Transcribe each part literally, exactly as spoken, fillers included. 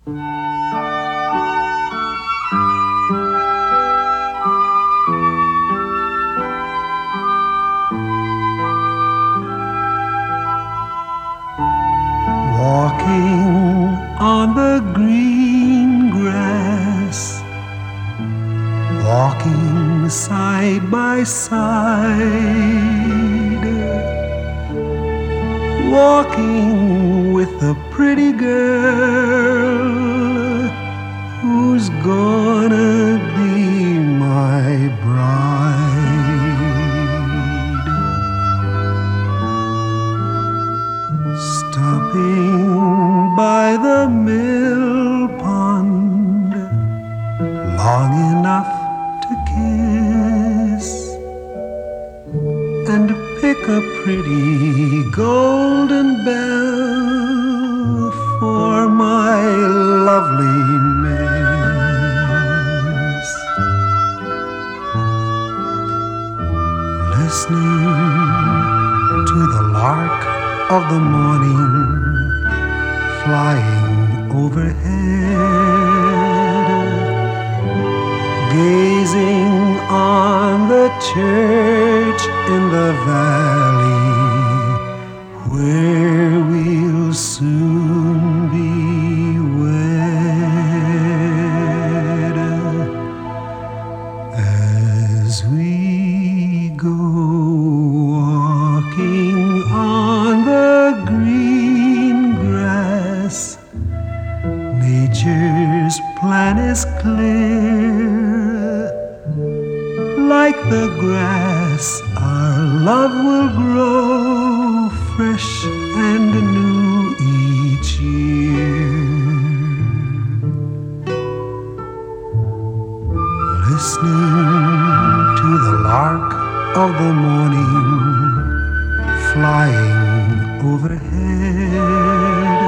Walking on the green grass, walking side by side, walking with a pretty girl who's gonna be my bride. Stopping by the mill pond long enough to kiss and pick a pretty golden bell for my lovely miss. Listening to the lark of the morning flying overhead, gazing on the church in the valley where we'll soon be wed. As we go walking on the green grass, nature's plan is clear. Like the grass, our love will grow fresh and new each year. Listening to the lark of the morning flying overhead,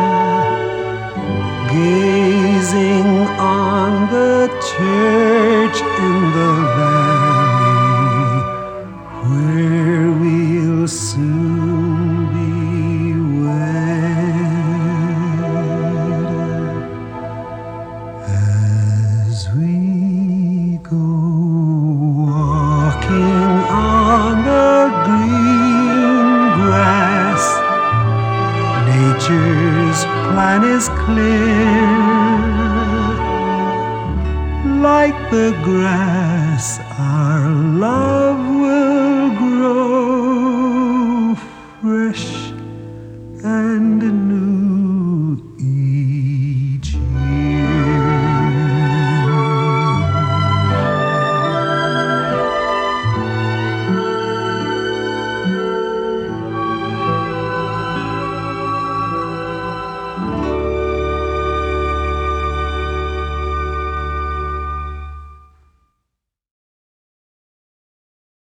gazing on the church in the valley where we'll soon be wed. As we go walking on the green grass, nature's plan is clear. Like the grass, our love